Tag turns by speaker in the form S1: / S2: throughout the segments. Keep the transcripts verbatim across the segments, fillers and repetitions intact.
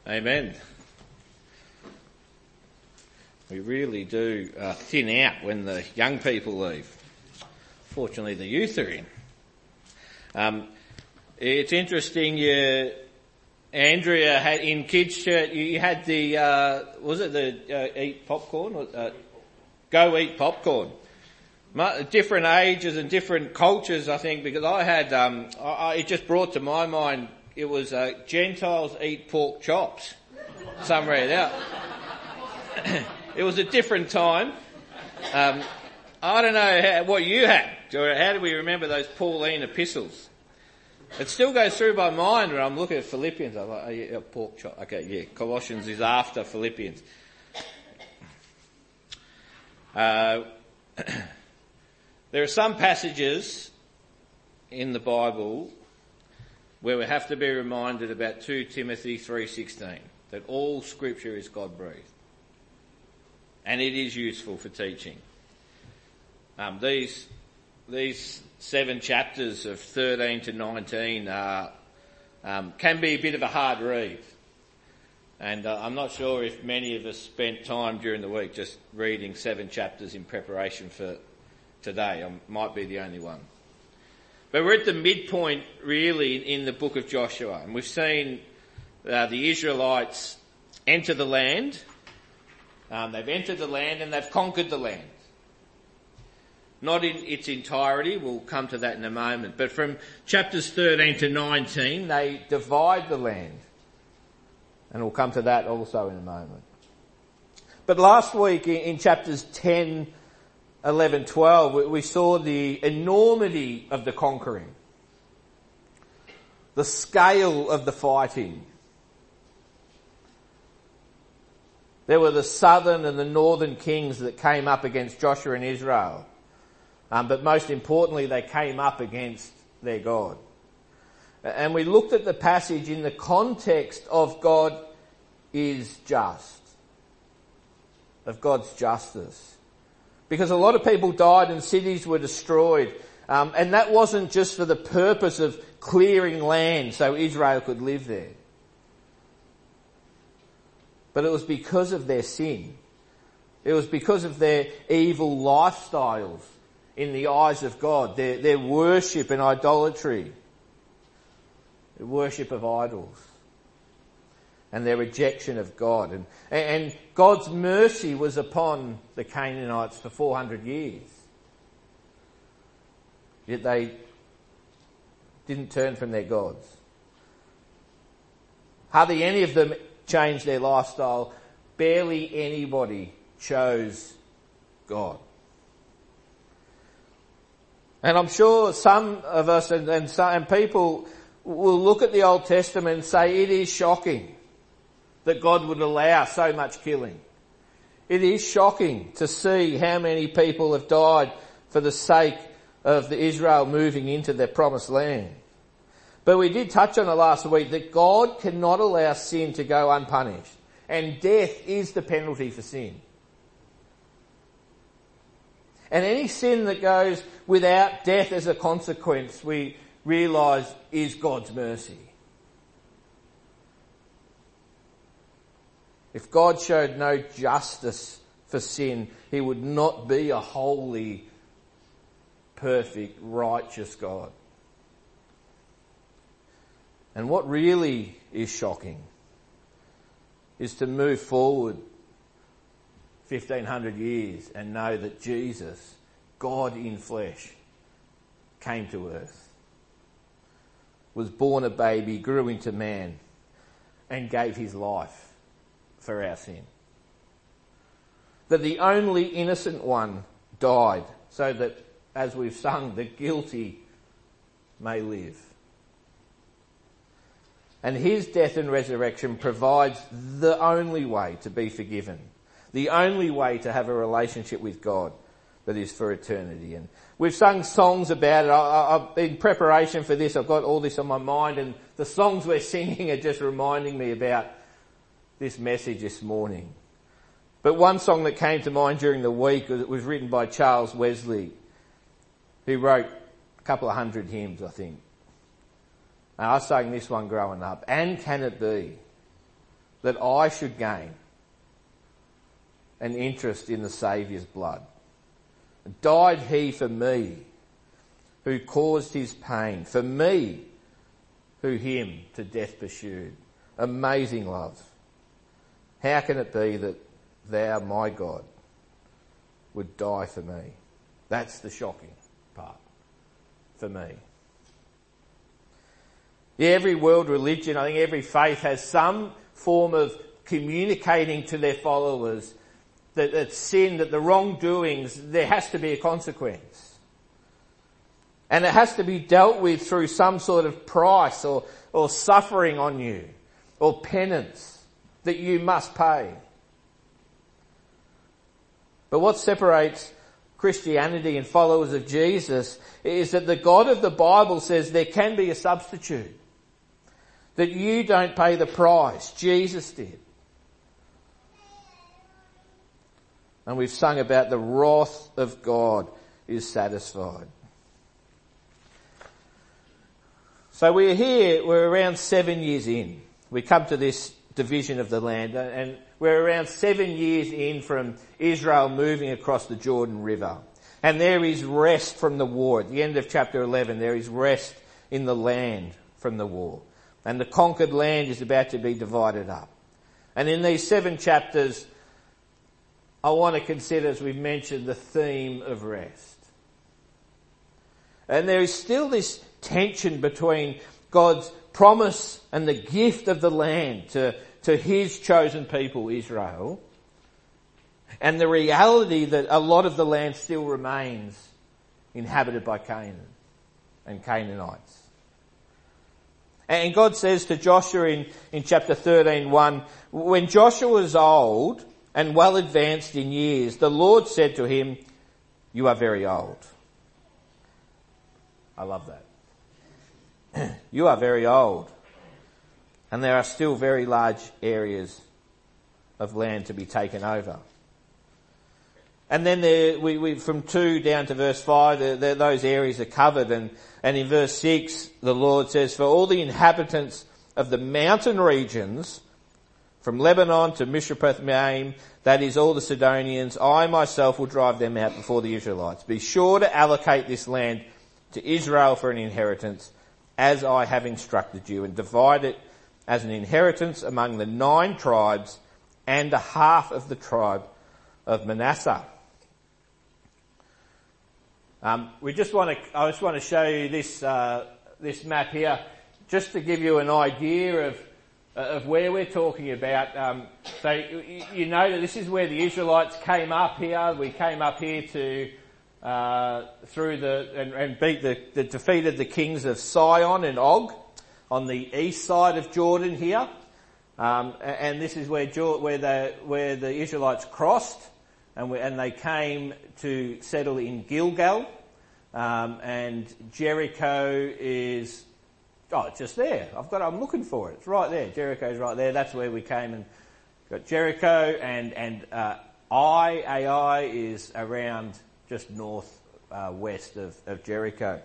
S1: Amen. We really do uh, thin out when the young people leave. Fortunately, the youth are in. Um, it's interesting, you, Andrea, had in kids' church, you had the, uh, was it the uh, eat popcorn? Or, uh, go eat popcorn. Different ages and different cultures, I think, because I had, um, I, I, it just brought to my mind, it was uh, Gentiles eat pork chops. Somewhere out. It was a different time. Um, I don't know how, what you had. How do we remember those Pauline epistles? It still goes through my mind when I'm looking at Philippians. I'm like, oh, yeah, pork chop. Okay, yeah, Colossians is after Philippians. Uh, there are some passages in the Bible where we have to be reminded about two Timothy three sixteen, that all scripture is God-breathed. And it is useful for teaching. Um, these, these seven chapters of thirteen to nineteen are, um, can be a bit of a hard read. And uh, I'm not sure if many of us spent time during the week just reading seven chapters in preparation for today. I might be the only one. But we're at the midpoint, really, in the book of Joshua. And we've seen uh, the Israelites enter the land. Um, they've entered the land and they've conquered the land. Not in its entirety, we'll come to that in a moment. But from chapters thirteen to nineteen, they divide the land. And we'll come to that also in a moment. But last week in chapters ten, eleven, twelve, we saw the enormity of the conquering. The scale of the fighting. There were the southern and the northern kings that came up against Joshua and Israel. Um, but most importantly, they came up against their God. And we looked at the passage in the context of God is just. Of God's justice. Because a lot of people died and cities were destroyed. Um, and that wasn't just for the purpose of clearing land so Israel could live there. But it was because of their sin. It was because of their evil lifestyles in the eyes of God. Their, their worship and idolatry. The worship of idols. And their rejection of God. And, and God's mercy was upon the Canaanites for four hundred years. Yet they didn't turn from their gods. Hardly any of them changed their lifestyle. Barely anybody chose God. And I'm sure some of us and, and, some, and people will look at the Old Testament and say it is shocking that God would allow so much killing. It is shocking to see how many people have died for the sake of the Israel moving into their promised land. But we did touch on it last week that God cannot allow sin to go unpunished. And death is the penalty for sin. And any sin that goes without death as a consequence, we realise is God's mercy. If God showed no justice for sin, he would not be a holy, perfect, righteous God. And what really is shocking is to move forward fifteen hundred years and know that Jesus, God in flesh, came to earth, was born a baby, grew into man, and gave his life for our sin. That the only innocent one died so that, as we've sung, the guilty may live. And his death and resurrection provides the only way to be forgiven. The only way to have a relationship with God that is for eternity. And we've sung songs about it. I, I, in preparation for this, I've got all this on my mind, and the songs we're singing are just reminding me about this message this morning. But one song that came to mind during the week was, was written by Charles Wesley, who wrote a couple of hundred hymns, I think. And I sang this one growing up. And can it be that I should gain an interest in the Saviour's blood. Died he for me, who caused his pain, for me, who him to death pursued. Amazing love. How can it be that thou, my God, would die for me? That's the shocking part for me. Yeah, every world religion, I think every faith has some form of communicating to their followers that, that sin, that the wrongdoings, there has to be a consequence. And it has to be dealt with through some sort of price or, or suffering on you or penance that you must pay. But what separates Christianity and followers of Jesus is that the God of the Bible says there can be a substitute. That you don't pay the price. Jesus did. And we've sung about the wrath of God is satisfied. So we're here, we're around seven years in. We come to this division of the land, and we're around seven years in from Israel moving across the Jordan River. And there is rest from the war. At the end of chapter eleven, there is rest in the land from the war. And the conquered land is about to be divided up. And in these seven chapters, I want to consider, as we've mentioned, the theme of rest. And there is still this tension between God's promise and the gift of the land to, to his chosen people, Israel, and the reality that a lot of the land still remains inhabited by Canaan and Canaanites. And God says to Joshua in, in chapter thirteen one, when Joshua was old and well advanced in years, the Lord said to him, "You are very old." I love that. You are very old, and there are still very large areas of land to be taken over. And then there, we, we, from two down to verse five, the, the, those areas are covered. And, and in verse six, the Lord says, "For all the inhabitants of the mountain regions, from Lebanon to Mishraphim, that is all the Sidonians, I myself will drive them out before the Israelites. Be sure to allocate this land to Israel for an inheritance, as I have instructed you, and divide it as an inheritance among the nine tribes and a half of the tribe of Manasseh." Um, we just want to, I just want to show you this, uh, this map here, just to give you an idea of, of where we're talking about. Um, so you, you know that this is where the Israelites came up here. We came up here to, uh, through the, and, and beat the, the, defeated the kings of Sihon and Og on the east side of Jordan here. Um, and this is where, where the, where the Israelites crossed. And, we, and they came to settle in Gilgal, um, and Jericho is, oh, it's just there. I've got, I'm looking for it. It's right there. Jericho's right there. That's where we came and got Jericho, and, and, uh, Ai, Ai is around just north, uh, west of, of Jericho.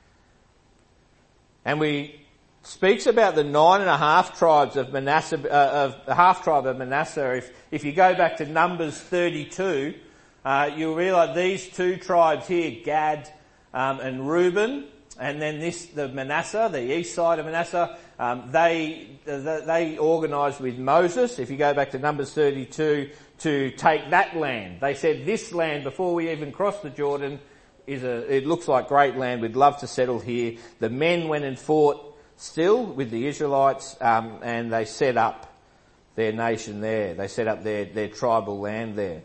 S1: And we, speaks about the nine and a half tribes of Manasseh, uh, of the half tribe of Manasseh. If, if you go back to Numbers thirty-two, uh, you'll realise these two tribes here, Gad, um, and Reuben, and then this, the Manasseh, the east side of Manasseh, um, they, they organised with Moses, if you go back to Numbers thirty-two, to take that land. They said, this land, before we even cross the Jordan, is a, it looks like great land, we'd love to settle here. The men went and fought still with the Israelites, um, and they set up their nation there. They set up their, their tribal land there.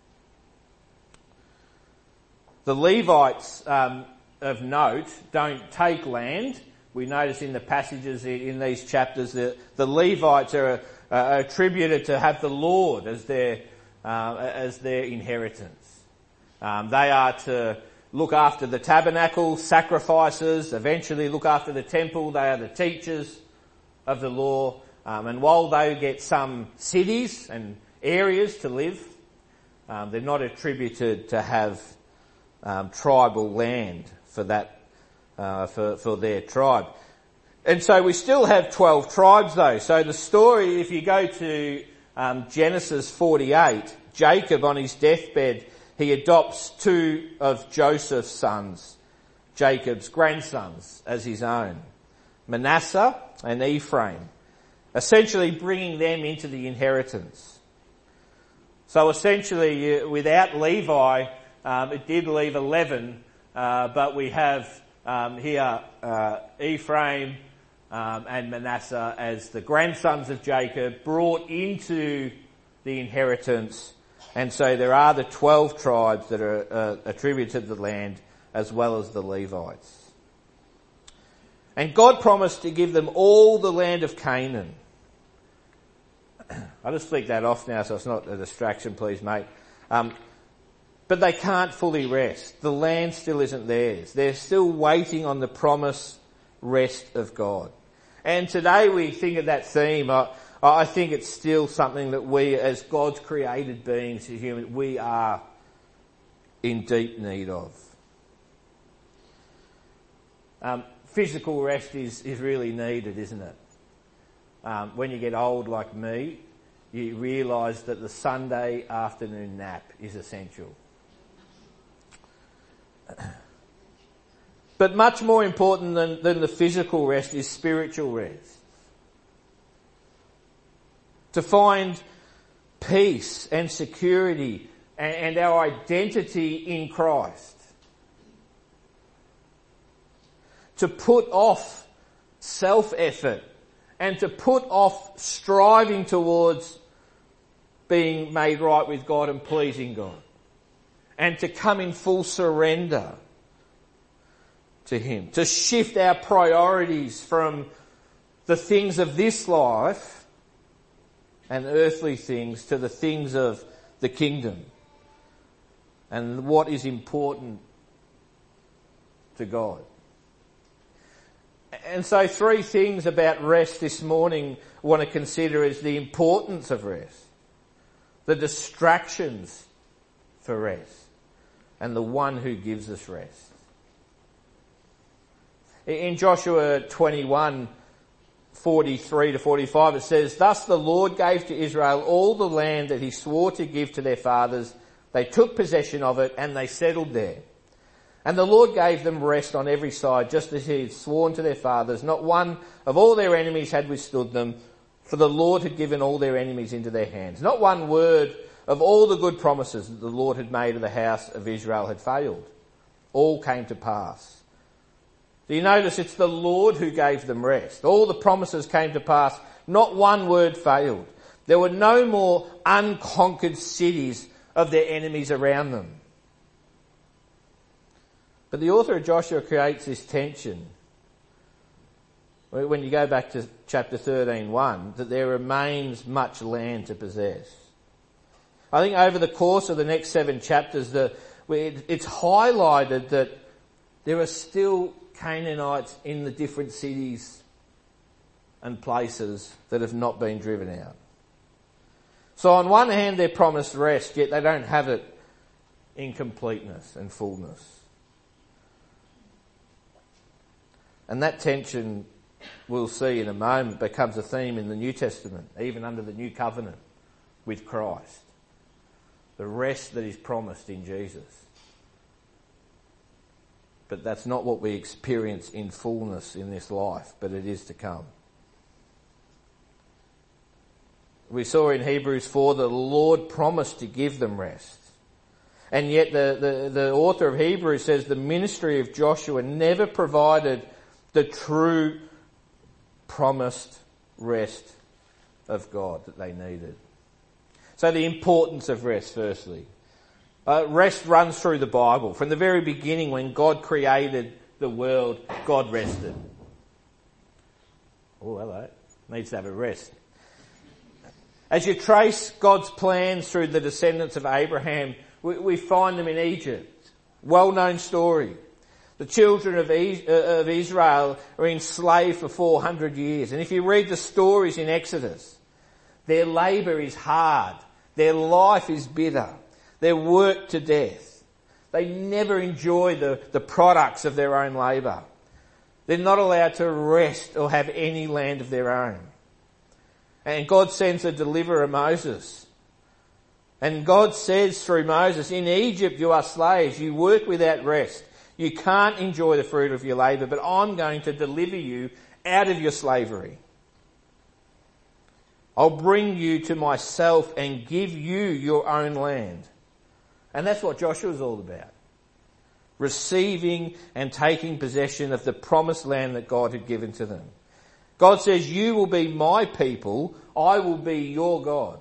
S1: The Levites, um, of note, don't take land. We notice in the passages in these chapters that the Levites are, are attributed to have the Lord as their, uh, as their inheritance. Um, they are to look after the tabernacle, sacrifices, eventually look after the temple. They are the teachers of the law. Um, and while they get some cities and areas to live, um, they're not attributed to have um, tribal land for that, uh, for, for their tribe. And so we still have twelve tribes though. So the story, if you go to um, Genesis forty-eight, Jacob on his deathbed, he adopts two of Joseph's sons, Jacob's grandsons, as his own, Manasseh and Ephraim, essentially bringing them into the inheritance. So essentially, uh, without Levi, um, it did leave eleven, uh, but we have um, here uh, Ephraim um, and Manasseh as the grandsons of Jacob brought into the inheritance. And so there are the twelve tribes that are uh, attributed to the land, as well as the Levites. And God promised to give them all the land of Canaan. I'll just flick that off now so it's not a distraction, please, mate. Um, but they can't fully rest. The land still isn't theirs. They're still waiting on the promised rest of God. And today we think of that theme. I, I think it's still something that we, as God's created beings, as humans, we are in deep need of. Um, physical rest is, is really needed, isn't it? Um, when you get old like me, you realise that the Sunday afternoon nap is essential. But much more important than, than the physical rest is spiritual rest. To find peace and security and, and our identity in Christ. To put off self-effort and to put off striving towards being made right with God and pleasing God. And to come in full surrender to Him. To shift our priorities from the things of this life and earthly things to the things of the kingdom. And what is important to God. And so three things about rest this morning I want to consider is the importance of rest, the distractions for rest, and the one who gives us rest. In Joshua twenty-one, forty-three to forty-five it says, "Thus the Lord gave to Israel all the land that He swore to give to their fathers. They took possession of it and they settled there. And the Lord gave them rest on every side, just as He had sworn to their fathers. Not one of all their enemies had withstood them, for the Lord had given all their enemies into their hands. Not one word of all the good promises that the Lord had made to the house of Israel had failed. All came to pass." Do you notice it's the Lord who gave them rest? All the promises came to pass. Not one word failed. There were no more unconquered cities of their enemies around them. But the author of Joshua creates this tension. When you go back to chapter thirteen one, that there remains much land to possess. I think over the course of the next seven chapters, the, it's highlighted that there are still Canaanites in the different cities and places that have not been driven out. So on one hand they're promised rest, yet they don't have it in completeness and fullness. And that tension, we'll see in a moment, becomes a theme in the New Testament, even under the New Covenant with Christ. The rest that is promised in Jesus. But that's not what we experience in fullness in this life, but it is to come. We saw in Hebrews four that the Lord promised to give them rest. And yet the, the, the author of Hebrews says the ministry of Joshua never provided the true promised rest of God that they needed. So the importance of rest, firstly. Uh, rest runs through the Bible. From the very beginning, when God created the world, God rested. Oh, hello. Needs to have a rest. As you trace God's plans through the descendants of Abraham, we, we find them in Egypt. Well-known story. The children of, e- uh, of Israel are enslaved for four hundred years. And if you read the stories in Exodus, their labour is hard. Their life is bitter. They're worked to death. They never enjoy the, the products of their own labour. They're not allowed to rest or have any land of their own. And God sends a deliverer, Moses. And God says through Moses, in Egypt you are slaves, you work without rest. You can't enjoy the fruit of your labour, but I'm going to deliver you out of your slavery. I'll bring you to myself and give you your own land. And that's what Joshua's all about. Receiving and taking possession of the promised land that God had given to them. God says, you will be my people, I will be your God.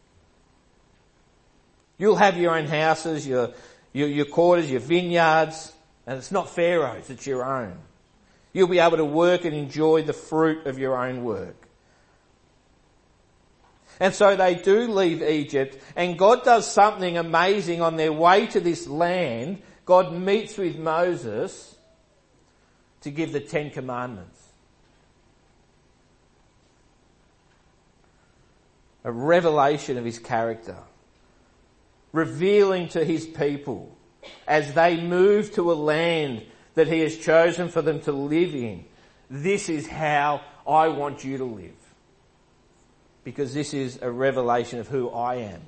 S1: You'll have your own houses, your, your, your quarters, your vineyards, and it's not Pharaoh's, it's your own. You'll be able to work and enjoy the fruit of your own work. And so they do leave Egypt, and God does something amazing on their way to this land. God meets with Moses to give the Ten Commandments. A revelation of his character, revealing to his people as they move to a land that he has chosen for them to live in, this is how I want you to live. Because this is a revelation of who I am.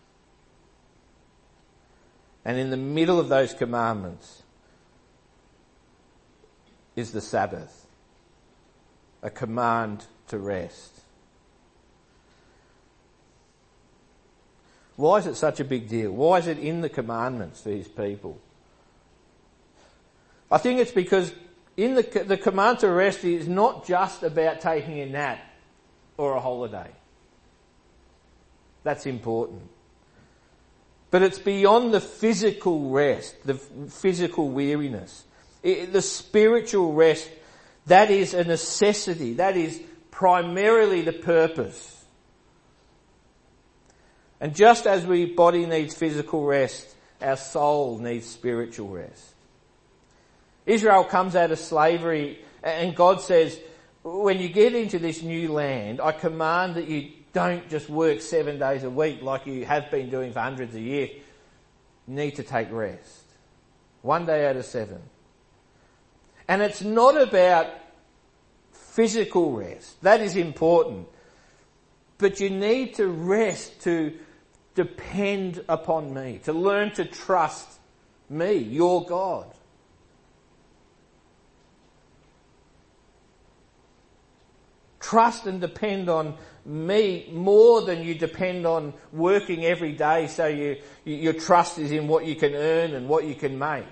S1: And in the middle of those commandments is the Sabbath, a command to rest. Why is it such a big deal? Why is it in the commandments for his people? I think it's because in the, the command to rest is not just about taking a nap or a holiday. That's important. But it's beyond the physical rest, the physical weariness. It, the spiritual rest, that is a necessity. That is primarily the purpose. And just as our body needs physical rest, our soul needs spiritual rest. Israel comes out of slavery and God says, when you get into this new land, I command that you don't just work seven days a week like you have been doing for hundreds of years. You need to take rest. One day out of seven. And it's not about physical rest. That is important. But you need to rest to depend upon me, to learn to trust me, your God. Trust and depend on me more than you depend on working every day so you, your trust is in what you can earn and what you can make.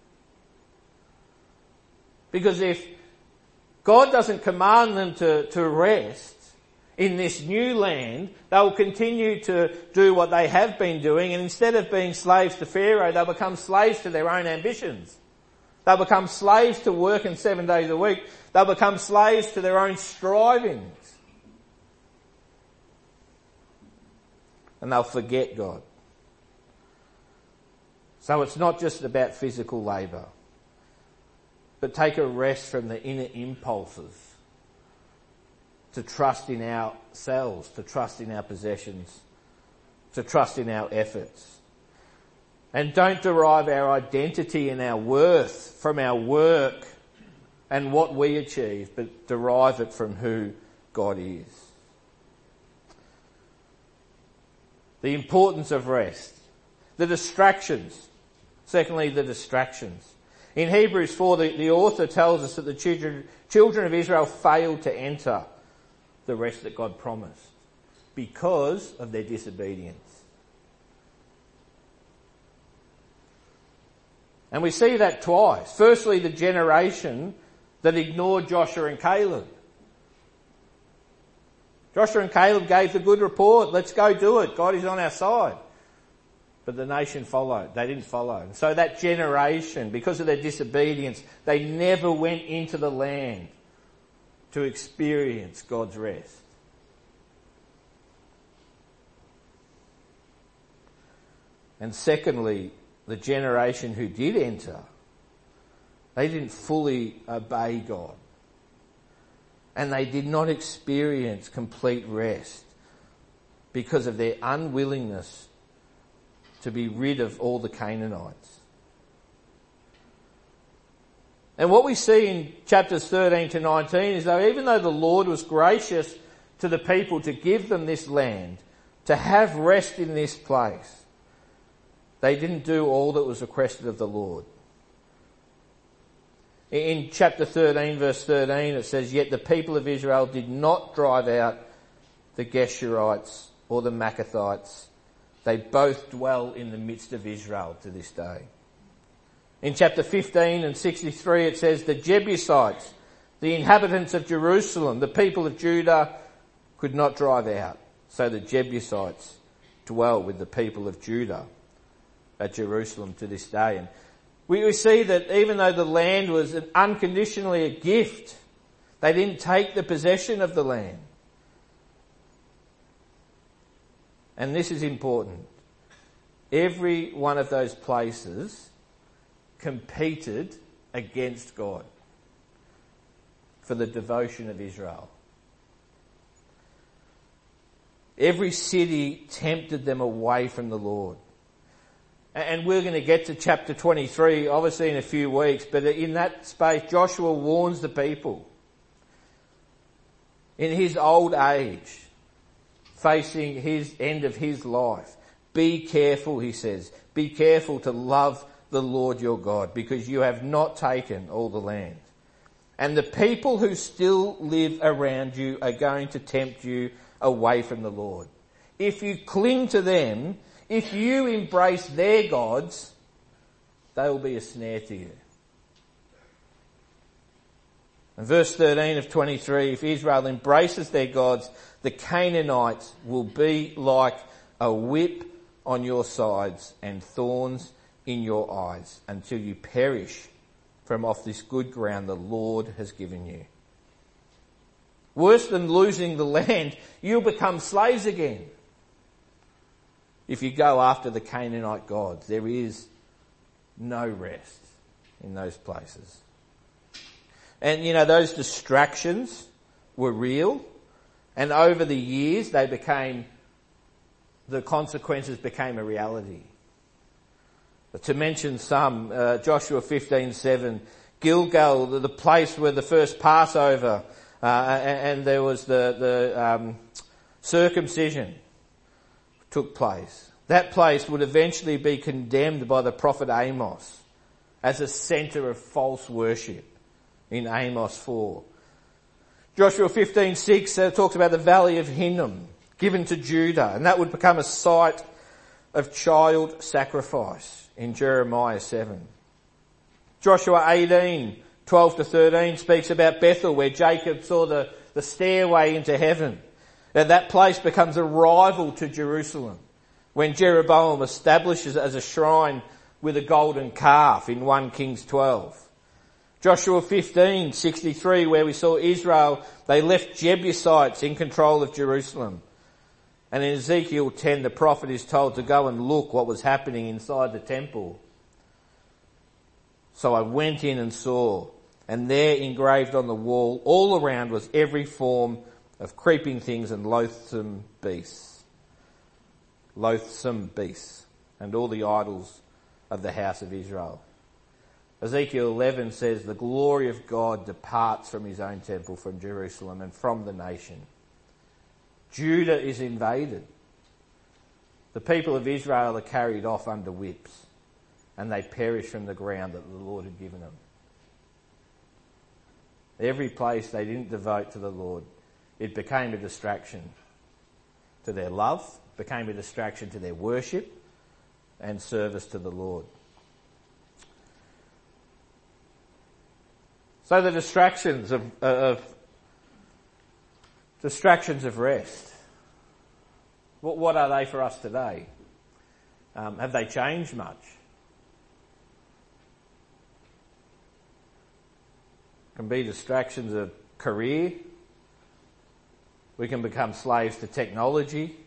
S1: Because if God doesn't command them to, to rest in this new land, they will continue to do what they have been doing, and instead of being slaves to Pharaoh, they'll become slaves to their own ambitions. They'll become slaves to working seven days a week. They'll become slaves to their own strivings. And they'll forget God. So it's not just about physical labour, but take a rest from the inner impulses to trust in ourselves, to trust in our possessions, to trust in our efforts. And don't derive our identity and our worth from our work and what we achieve, but derive it from who God is. The importance of rest. The distractions. Secondly, the distractions. In Hebrews four, the, the author tells us that the children, children of Israel failed to enter the rest that God promised because of their disobedience. And we see that twice. Firstly, the generation that ignored Joshua and Caleb. Joshua and Caleb gave the good report. Let's go do it. God is on our side. But the nation followed. They didn't follow. And so that generation, because of their disobedience, they never went into the land to experience God's rest. And secondly, the generation who did enter, they didn't fully obey God. And they did not experience complete rest because of their unwillingness to be rid of all the Canaanites. And what we see in chapters thirteen to nineteen is that even though the Lord was gracious to the people to give them this land, to have rest in this place, they didn't do all that was requested of the Lord. In chapter thirteen, verse thirteen, it says, "Yet the people of Israel did not drive out the Geshurites or the Maccathites. They both dwell in the midst of Israel to this day." In chapter fifteen and sixty-three it says, "The Jebusites, the inhabitants of Jerusalem, the people of Judah, could not drive out. So the Jebusites dwell with the people of Judah at Jerusalem to this day." And we, we see that even though the land was an unconditionally a gift, they didn't take the possession of the land. And this is important. Every one of those places competed against God for the devotion of Israel. Every city tempted them away from the Lord. And we're going to get to chapter twenty-three, obviously in a few weeks, but in that space Joshua warns the people. In his old age, facing his end of his life, be careful, he says, be careful to love the Lord your God, because you have not taken all the land. And the people who still live around you are going to tempt you away from the Lord. If you cling to them, if you embrace their gods, they will be a snare to you. And verse thirteen of twenty-three, "If Israel embraces their gods, the Canaanites will be like a whip on your sides and thorns in your eyes until you perish from off this good ground the Lord has given you." Worse than losing the land, you'll become slaves again if you go after the Canaanite gods. There is no rest in those places. And you know, those distractions were real, and over the years they became, the consequences became a reality. To mention some, uh, Joshua fifteen seven, Gilgal, the, the place where the first Passover, uh, and, and there was the, the um, circumcision took place. That place would eventually be condemned by the prophet Amos as a centre of false worship in Amos four. Joshua fifteen six uh, talks about the valley of Hinnom given to Judah, and that would become a site of child sacrifice in Jeremiah seven. Joshua eighteen twelve to thirteen speaks about Bethel, where Jacob saw the, the stairway into heaven. Now that place becomes a rival to Jerusalem when Jeroboam establishes it as a shrine with a golden calf in First Kings twelve. Joshua fifteen sixty-three, where we saw Israel, they left Jebusites in control of Jerusalem. And in Ezekiel ten, the prophet is told to go and look what was happening inside the temple. "So I went in and saw, and there engraved on the wall all around was every form of creeping things and loathsome beasts. Loathsome beasts, and all the idols of the house of Israel." Ezekiel eleven says, "The glory of God departs from his own temple, from Jerusalem and from the nation." Judah is invaded. The people of Israel are carried off under whips, and they perish from the ground that the Lord had given them. Every place they didn't devote to the Lord, it became a distraction to their love, became a distraction to their worship and service to the Lord. So the distractions of, of distractions of rest. What, what are they for us today? Um, have they changed much? Can be distractions of career. We can become slaves to technology,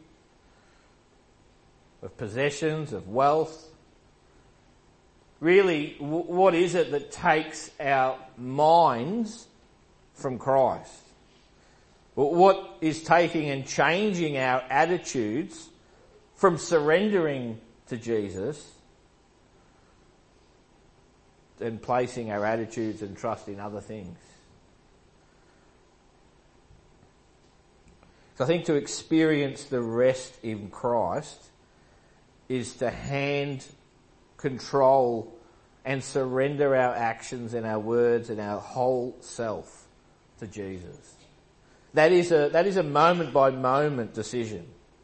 S1: of possessions, of wealth. Really, w- what is it that takes our minds from Christ? What is taking and changing our attitudes from surrendering to Jesus and placing our attitudes and trust in other things. So I think to experience the rest in Christ is to hand control and surrender our actions and our words and our whole self to Jesus. That is a, that is a moment by moment decision.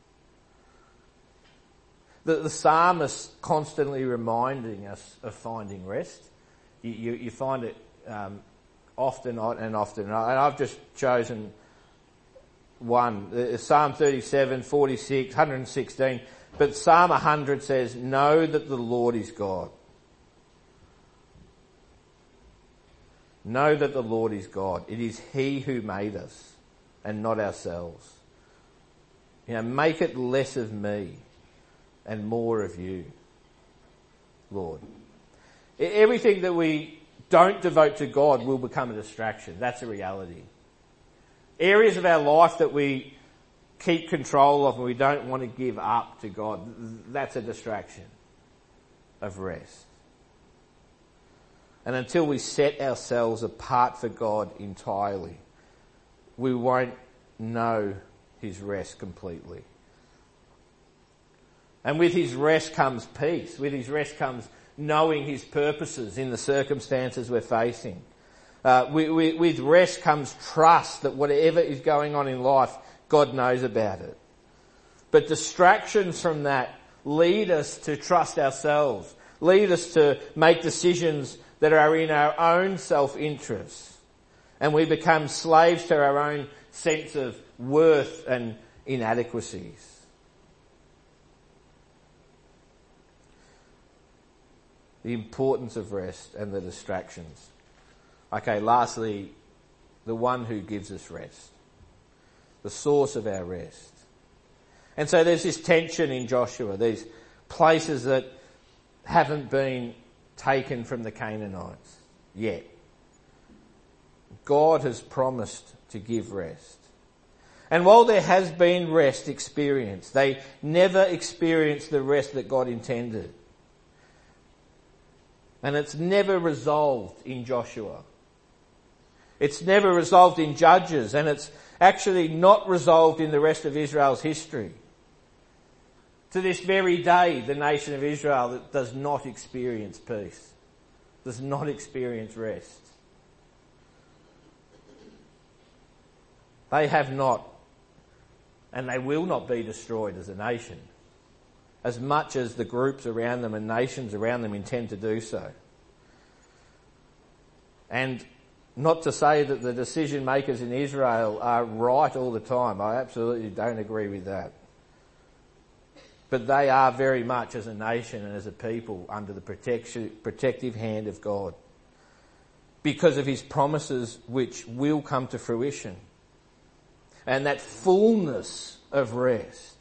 S1: The, the psalmist constantly reminding us of finding rest. You, you, you find it um, often and often. And I've just chosen one. Psalm thirty-seven, forty-six, one hundred sixteen. But Psalm one hundred says, know that the Lord is God. Know that the Lord is God. It is He who made us and not ourselves. You know, make it less of me and more of you, Lord. Everything that we don't devote to God will become a distraction. That's a reality. Areas of our life that we keep control of and we don't want to give up to God, that's a distraction of rest. And until we set ourselves apart for God entirely, we won't know His rest completely. And with His rest comes peace. With His rest comes knowing His purposes in the circumstances we're facing. Uh, with, with, with rest comes trust that whatever is going on in life, God knows about it. But distractions from that lead us to trust ourselves, lead us to make decisions that are in our own self-interest. And we become slaves to our own sense of worth and inadequacies. The importance of rest and the distractions. Okay, lastly, the one who gives us rest. The source of our rest. And so there's this tension in Joshua, these places that haven't been taken from the Canaanites yet. God has promised to give rest. And while there has been rest experienced, they never experienced the rest that God intended. And it's never resolved in Joshua. It's never resolved in Judges, and it's actually not resolved in the rest of Israel's history. To this very day, the nation of Israel does not experience peace, does not experience rest. They have not, and they will not be destroyed as a nation, as much as the groups around them and nations around them intend to do so. And not to say that the decision makers in Israel are right all the time. I absolutely don't agree with that. But they are very much as a nation and as a people under the protection, protective hand of God, because of His promises which will come to fruition. And that fullness of rest,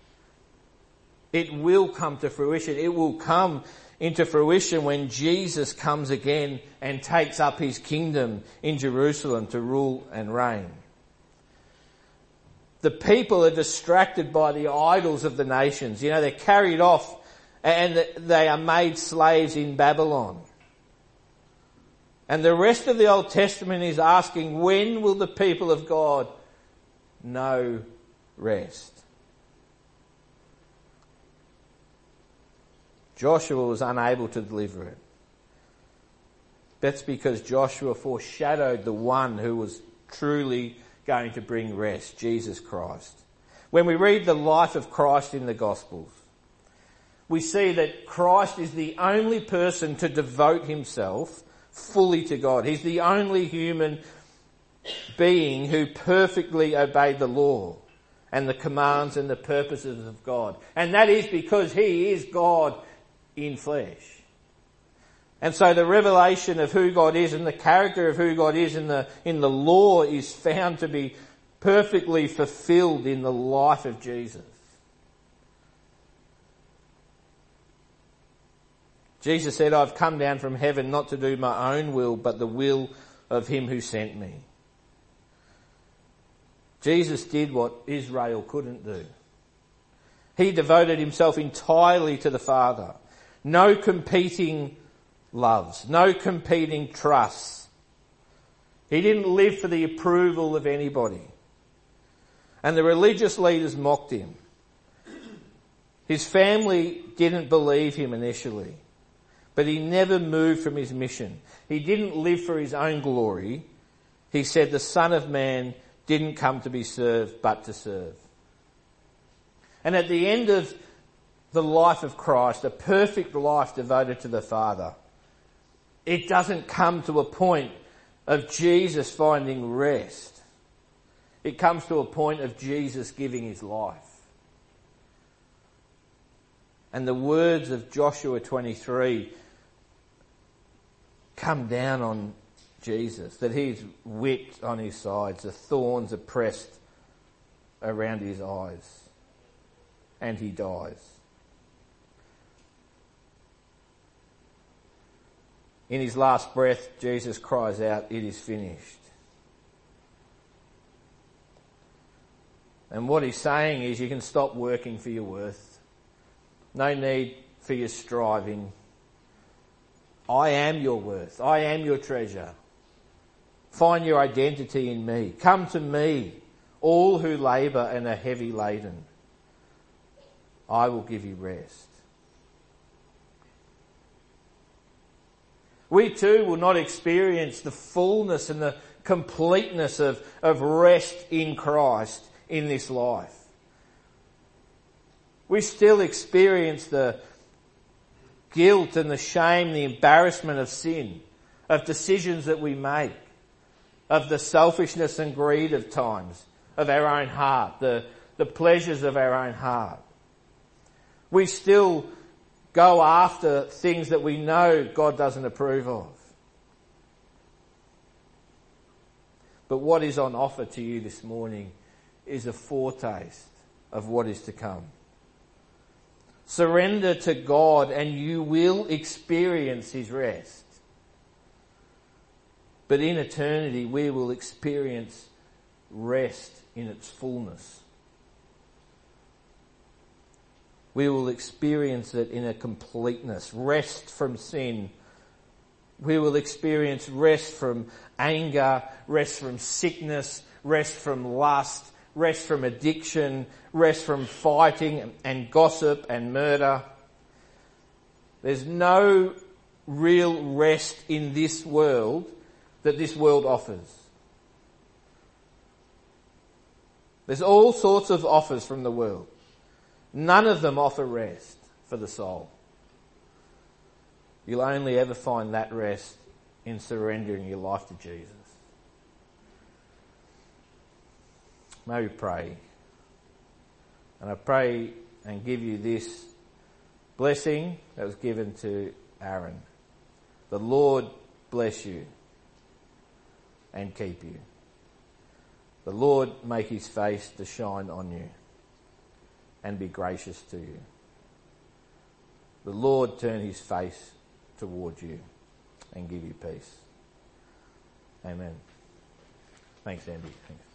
S1: it will come to fruition. It will come into fruition when Jesus comes again and takes up His kingdom in Jerusalem to rule and reign. The people are distracted by the idols of the nations. You know, they're carried off and they are made slaves in Babylon. And the rest of the Old Testament is asking, when will the people of God know rest? Joshua was unable to deliver it. That's because Joshua foreshadowed the one who was truly going to bring rest, Jesus Christ. When we read the life of Christ in the Gospels, we see that Christ is the only person to devote Himself fully to God. He's the only human being who perfectly obeyed the law and the commands and the purposes of God. And that is because He is God in flesh. And so the revelation of who God is and the character of who God is in the, in the law is found to be perfectly fulfilled in the life of Jesus. Jesus said, I've come down from heaven not to do my own will, but the will of Him who sent me. Jesus did what Israel couldn't do. He devoted Himself entirely to the Father. No competing loves, no competing trusts. He didn't live for the approval of anybody. And the religious leaders mocked him. His family didn't believe him initially, but he never moved from his mission. He didn't live for his own glory. He said the Son of Man didn't come to be served, but to serve. And at the end of the life of Christ, a perfect life devoted to the Father, it doesn't come to a point of Jesus finding rest. It comes to a point of Jesus giving his life. And the words of Joshua twenty-three come down on Jesus, that he's whipped on his sides, the thorns are pressed around his eyes, and he dies. In his last breath, Jesus cries out, "It is finished." And what he's saying is, you can stop working for your worth. No need for your striving. I am your worth. I am your treasure. Find your identity in me. Come to me, all who labour and are heavy laden. I will give you rest. We too will not experience the fullness and the completeness of, of rest in Christ in this life. We still experience the guilt and the shame, the embarrassment of sin, of decisions that we make, of the selfishness and greed of times, of our own heart, the, the pleasures of our own heart. We still go after things that we know God doesn't approve of. But what is on offer to you this morning is a foretaste of what is to come. Surrender to God and you will experience his rest. But in eternity we will experience rest in its fullness. We will experience it in a completeness. Rest from sin. We will experience rest from anger, rest from sickness, rest from lust, rest from addiction, rest from fighting and gossip and murder. There's no real rest in this world that this world offers. There's all sorts of offers from the world. None of them offer rest for the soul. You'll only ever find that rest in surrendering your life to Jesus. May we pray. And I pray and give you this blessing that was given to Aaron. The Lord bless you and keep you. The Lord make his face to shine on you and be gracious to you. The Lord turn his face towards you and give you peace. Amen. Thanks, Andy. Thanks.